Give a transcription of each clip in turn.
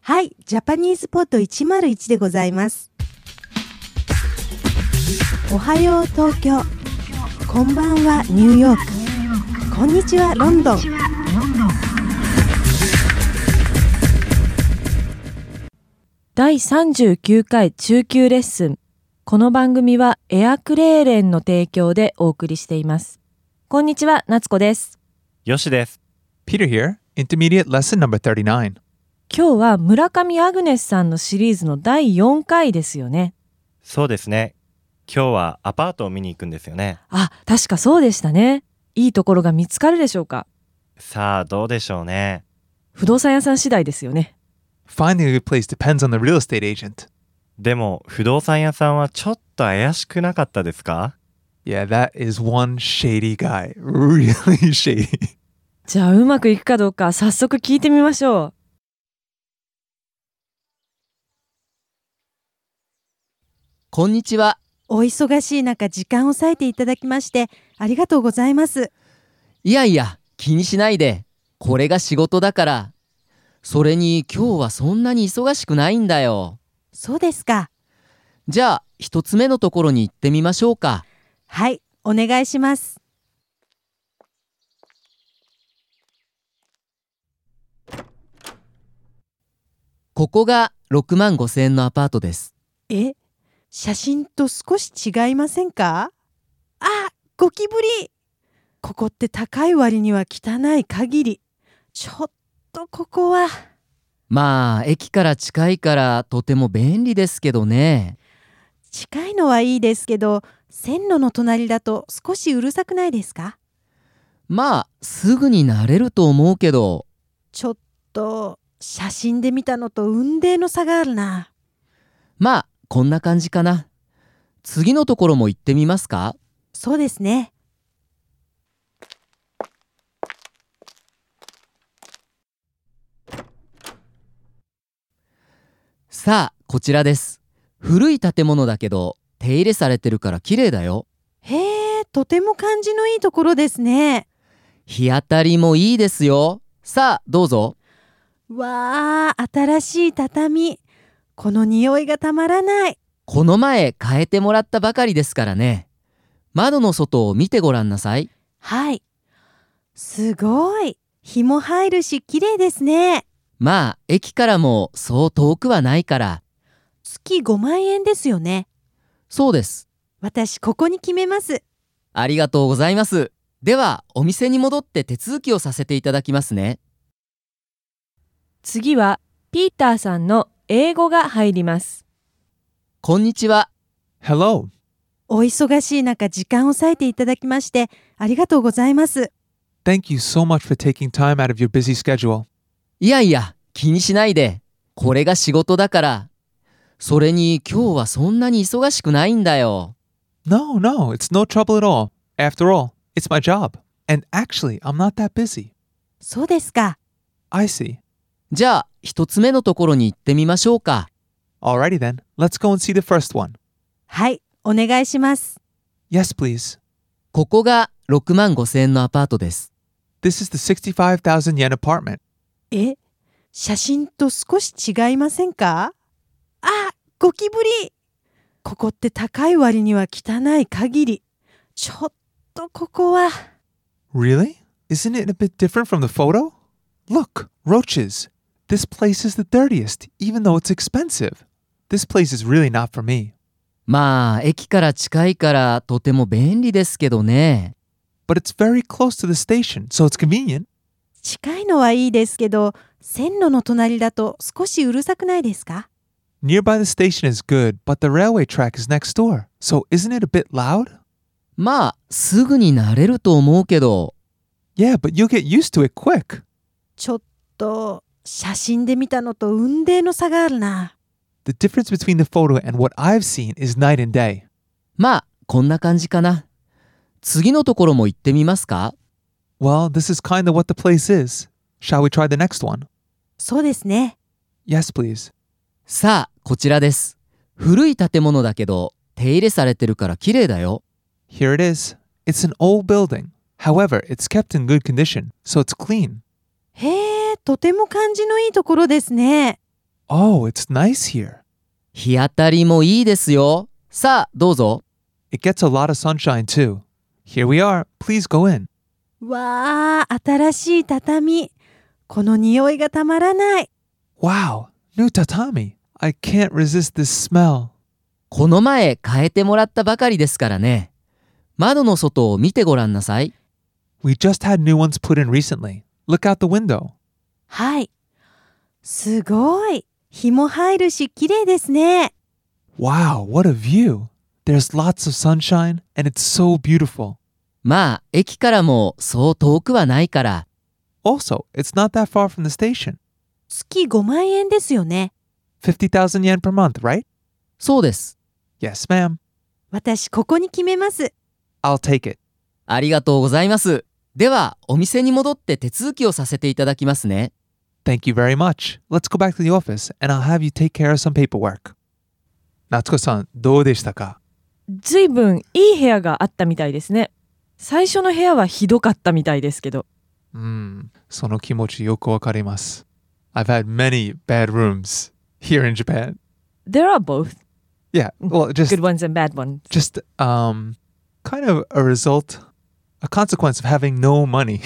はい、ジャパニーズポット101でございます。おはよう東京、こんばんはニューヨーク、こんにちはロンドン。 第39回中級レッスン。この番組はエアクレーレンの提供でお送りしています。こんにちは、夏子です。 よしです。 Peter here, Intermediate Lesson number 39. 今日は村上アグネスさんのシリーズの第4回ですよね。 そうですね。今日はアパートを見に行くんですよね。 あ、確かそうでしたね。いいところが見つかるでしょうか。 さあ、どうでしょうね。 不動産屋さん次第ですよね。 Finding a good place depends on the real estate agent. でも、不動産屋さんはちょっと怪しくなかったですか？ Yeah, that is one shady guy. Really shady. じゃあうまくいくかどうか早速聞いてみましょう。 こんにちは。 お忙しい中時間を割いていただきましてありがとうございます。 いやいや、気にしないで。これが仕事だから。それに今日はそんなに忙しくないんだよ。 そうですか。 じゃあ、一つ目のところに行ってみましょうか。 はい、お願いします。 ここが6万5千円のアパートです。 写真と少し違いませんか？あ、ゴキブリ。ここって高い割には汚い限り。ちょっとここは。 まあ、駅から近いからとても便利ですけどね。 近いのはいいですけど、線路の隣だと少しうるさくないですか？ まあ、すぐに慣れると思うけど。 ちょっと写真で見たのと雲泥の差があるな。 まあ、こんな感じかな。次のところも行ってみますか？ そうですね。 さあ、こちらです。古い建物だけど、手入れされてるから綺麗だよ。 へえ、とても感じのいいところですね。 日当たりもいいですよ。さあ、どうぞ。 わあ、新しい畳。この匂いがたまらない。 この前変えてもらったばかりですからね。窓の外を見てごらんなさい。 はい。すごい。日も入るし綺麗ですね。 まあ、駅からもそう遠くはないから。 月5万円ですよね。 そうです。 私ここに決めます。 ありがとうございます。では、お店に戻って手続きをさせていただきますね。 次はピーターさんの英語が入ります。 こんにちは。 Hello. お忙しい中時間を割いていただきましてありがとうございます。 Thank you so much for taking time out of your busy schedule. いやいや、気にしないで。これが仕事だから。それに今日はそんなに忙しくないんだよ。 No, it's no trouble at all. After all, it's my job. And actually, I'm not that busy. そうですか。 I see. じゃあ、一つ目のところに行ってみましょうか。 Alrighty then, let's go and see the first one. はい、お願いします。 Yes, please. ここが6万5千円のアパートです。 This is the 65,000 yen apartment. 写真と少し違いませんか？あ、ゴキブリ。ここって高い割には汚い限り。ちょっとここは。 Really? Isn't it a bit different from the photo? Look, roaches. This place is the dirtiest, even though it's expensive. This place is really not for me. まあ、駅から近いからとても便利ですけどね。 But it's very close to the station, so it's convenient. 近いのはいいですけど、線路の隣だと少しうるさくないですか？ Nearby the station is good, but the railway track is next door, so isn't it a bit loud? まあ、すぐに慣れると思うけど。 Yeah, but you'll get used to it quick. ちょっと写真で見たのと雲泥の差があるな。 The difference between the photo and what I've seen is night and day. まあ、こんな感じかな。次のところも行ってみますか？ Well, this is kind of what the place is. Shall we try the next one? そうですね。 Yes, please. さあ、こちらです。古い建物だけど、手入れされてるから綺麗だよ。 Here it is. It's an old building. However, it's kept in good condition, so it's clean. へえ、とても感じのいいところですね。 Oh, it's nice here. 日当たりもいいですよ。さあ、どうぞ。 It gets a lot of sunshine too. Here we are. Please go in. わあ、新しい畳。この匂いがたまらない。 Wow, new tatami. I can't resist this smell. この前変えてもらったばかりですからね。窓の外を見てごらんなさい。 We just had new ones put in recently. Look out the window. はい。すごい。日も入るし、綺麗ですね。 Wow, what a view. There's lots of sunshine and it's so beautiful. まあ、駅からもそう遠くはないから。 Also, it's not that far from the station. 月5万円ですよね。 50,000 yen per month, right? そうです。 Yes, ma'am. 私、ここに決めます。 I'll take it. ありがとうございます。では、お店に戻って手続きをさせていただきますね。 Thank you very much. Let's go back to the office and I'll have you take care of some paperwork. 夏子さん、どうでしたか？ ずいぶんいい部屋があったみたいですね。最初の部屋はひどかったみたいですけど。 その気持ちよくわかります。I've had many bad rooms here in Japan. There are both Yeah, well, good ones and bad ones. just kind of a result, a consequence of having no money.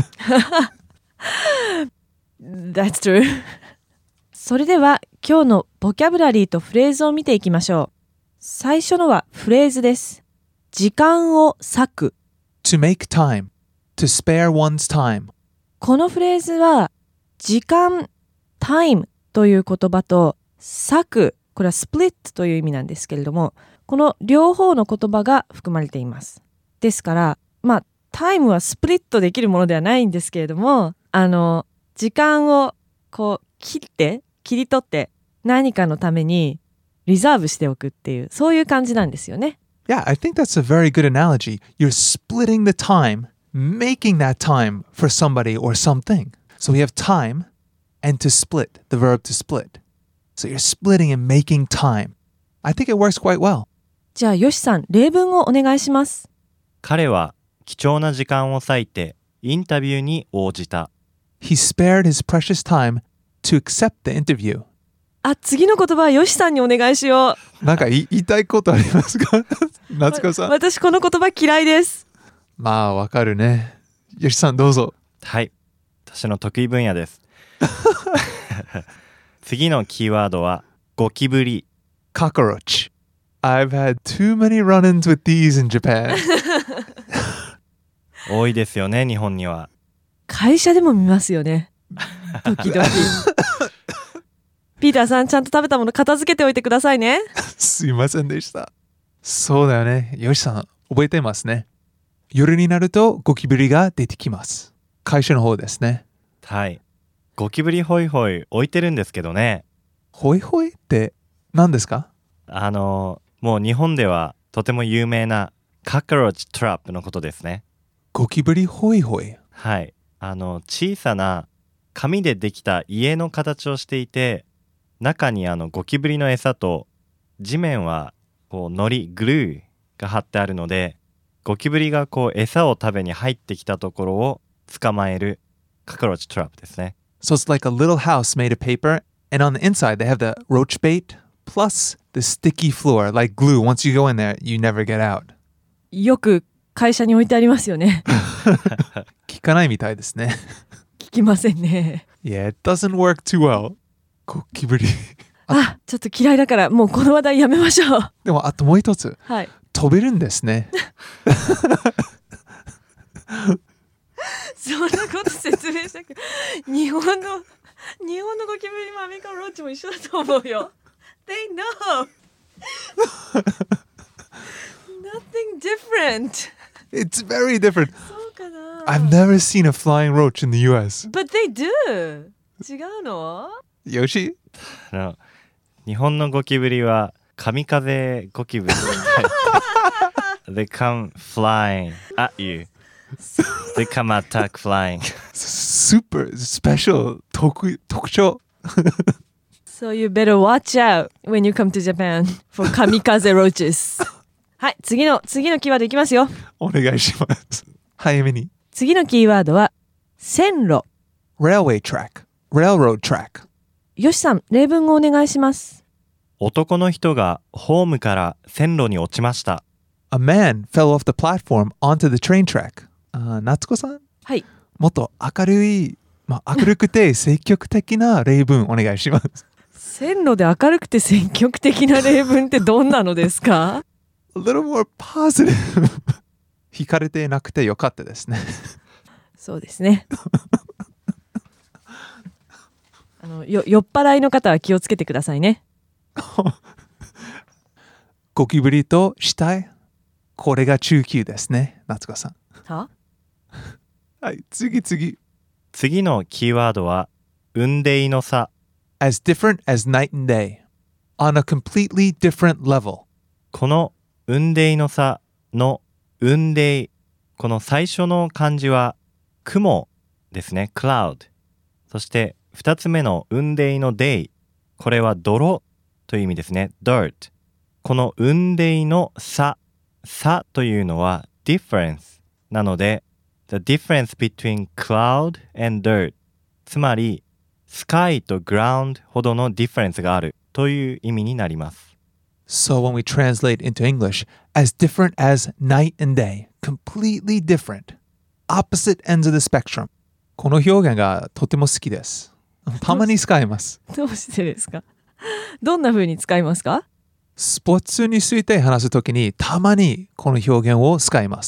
That's true. それでは今日のボキャブラリーとフレーズを見ていきましょう。最初のはフレーズです。時間を割く。 To make time, to spare one's time. このフレーズは時間、time という言葉と割く、これはスプリットという意味なんですけれども、この両方の言葉が含まれています。ですから、タイムはスプリットできるものではないんですけれども、時間をこう切り取って何かのためにリザーブしておくっていう、そういう感じなんですよね。 Yeah, I think that's a very good analogy. You're splitting the time, making that time for somebody or something. So we have time and to split, the verb to split. So you're splitting and making time. I think it works quite well. じゃあよしさん、例文をお願いします。 彼は貴重な時間を割いてインタビューに応じた。 He spared his precious time to accept the interview. 次の言葉はよしさんにお願いしよう。 なんか言いたいことありますか？夏子さん。 私この言葉嫌いです。 まあわかるね。よしさんどうぞ。 はい、私の得意分野です。次のキーワードはゴキブリ。 Cockroach. I've had too many run-ins with these in Japan. 多いですよね、日本には。 会社でも見ますよね。時々。ピーターさん、ちゃんと食べたもの片付けておいてくださいね。 すいませんでした。そうだよね。よしさん、覚えてますね。夜になるとゴキブリが出てきます。会社の方ですね。 はい。ゴキブリホイホイ置いてるんですけどね。 ホイホイって何ですか？ もう日本ではとても有名なカクロッチトラップのことですね。 ゴキブリホイホイ。 はい。小さな紙でできた家の形をしていて、中にゴキブリの餌と地面はこう糊グルーが貼ってあるので、ゴキブリがこう餌を食べに入ってきたところを捕まえるカクロッチトラップですね。 So it's like a little house made of paper, and on the inside they have the roach bait plus the sticky floor, like glue. Once you go in there, you never get out. よく会社に置いてありますよね。 聞かないみたいですね。 聞きませんね。 Yeah, it doesn't work too well. ゴキブリ。 ちょっと嫌いだからもうこの話題やめましょう。 でもあともう一つ。 はい。 飛べるんですね。 そんなこと説明したく日本のゴキブリもアメリカのローチも一緒だと思うよ。They know nothing different. It's very different. そうかな。 I've never seen a flying roach in the US. But they do. 違うの？ よし。 日本のゴキブリは神風ゴキブリ。They come flying at you. They come attack flying. Super special 特徴。 So you better watch out when you come to Japan for kamikaze roaches. はい、次のキーワードいきますよ。 お願いします。早めに。 次のキーワードは線路。 Railway track. Railroad track. よしさん、例文をお願いします。 男の人がホームから線路に落ちました。 A man fell off the platform onto the train track. 夏子さん、 はい。 もっと明るくて積極的な例文お願いします。 線路で明るくて積極的な例文ってどんなのですか？ A little more positive. 惹かれてなくてよかったですね。 そうですね。酔っ払いの方は気をつけてくださいね。 ゴキブリと死体、これが中級ですね、夏子さん。 は？ はい、次。 次のキーワードは雲泥の差。 As different as night and day. On a completely different level. この雲泥の差の雲泥、この最初の漢字は雲ですね、cloud。そして2つ目の雲泥の day、これは泥という意味ですね、dirt。この雲泥の差というのは difference なので、the difference between cloud and dirt、つまりsky と ground ほどの difference があるという意味になります。 So when we translate into English, as different as night and day, completely different, opposite ends of the spectrum. この表現がとても好きです。たまに使います。 どうしてですか？どんな風に使いますか？ スポーツについて話すときにたまにこの表現を使います。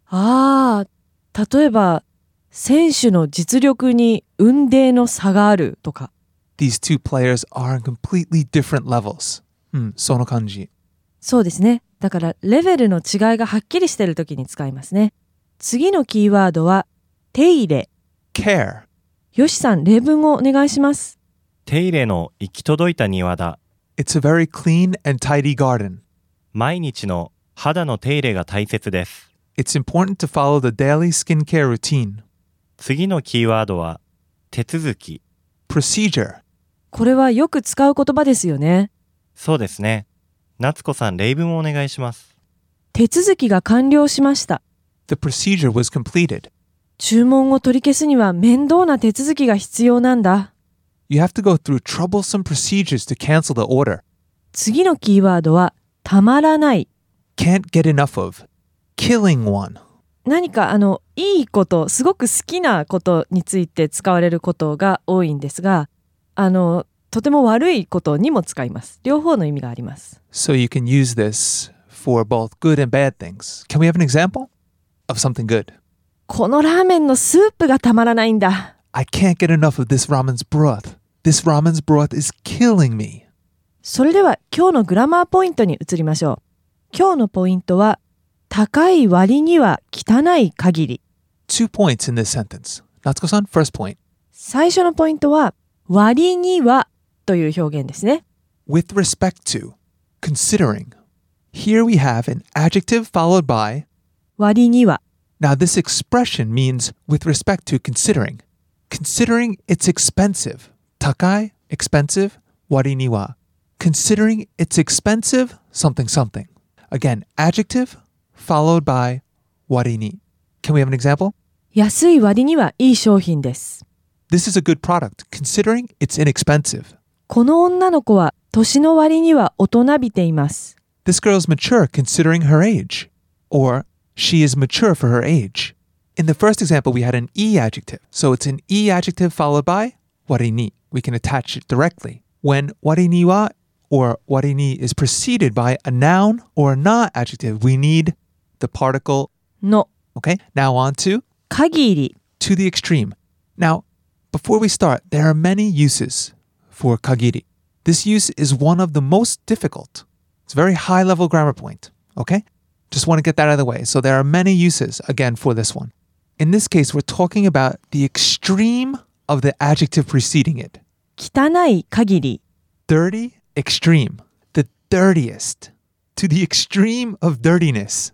例えば選手の実力に雲泥の差があるとか。 These two players are on completely different levels. その感じ。 そうですね。だからレベルの違いがはっきりしているときに使いますね。次のキーワードは手入れ。 care。 よしさん、例文をお願いします。 手入れの行き届いた庭だ。 It's a very clean and tidy garden. 毎日の肌の手入れが大切です。 It's important to follow the daily skincare routine. 次のキーワードは手続き。 procedure。 これはよく使う言葉ですよね。 そうですね。夏子さん、例文をお願いします。 手続きが完了しました。 The procedure was completed. 注文を取り消すには面倒な手続きが必要なんだ。 You have to go through troublesome procedures to cancel the order. 次のキーワードはたまらない。 Can't get enough of. Killing one. 何かいいこと、すごく好きなことについて使われることが多いんですが、とても悪いことにも使います。両方の意味があります。 So you can use this for both good and bad things. Can we have an example of something good? このラーメンのスープがたまらないんだ。 I can't get enough of this ramen's broth. This ramen's broth is killing me. それでは今日のグラマーポイントに移りましょう。今日のポイントは高い割には汚い限り。 2 points in this sentence. Natsuko-san, first point. 最初のポイントは割にはという表現ですね。 With respect to, considering. Here we have an adjective followed by 割には。 Now this expression means with respect to considering. Considering it's expensive. Takai, expensive, wari ni wa. Considering it's expensive, something something. Again, adjective followed by wari ni. Can we have an example? 安い割にはいい商品です。 This is a good product, considering it's inexpensive. この女の子は年の割には大人びています。 This girl's mature considering her age. Or she is mature for her age. In the first example, we had an E adjective. So it's an E adjective followed by wari ni. We can attach it directly. When wari ni wa or wari ni is preceded by a noun or a na adjective, we need the particle の Okay, now on to 限り。 to the extreme. Now, before we start, there are many uses for kagiri. This use is one of the most difficult. It's a very high level grammar point. Okay? Just want to get that out of the way. So there are many uses, again, for this one. In this case, we're talking about the extreme of the adjective preceding it. 汚い限り。 Dirty, extreme. The dirtiest. To the extreme of dirtiness.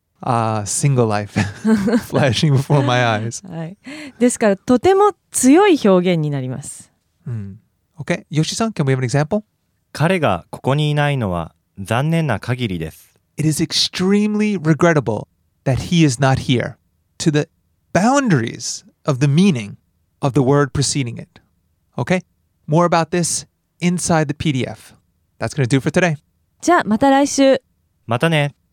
Single life. Flashing before my eyes. はい。ですからとても強い表現になります。 Okay, Yoshi-san, can we have an example? 彼がここにいないのは残念な限りです。 It is extremely regrettable that he is not here. To the boundaries of the meaning of the word preceding it. Okay? More about this inside the PDF. That's going to do for today. じゃあまた来週。 またね。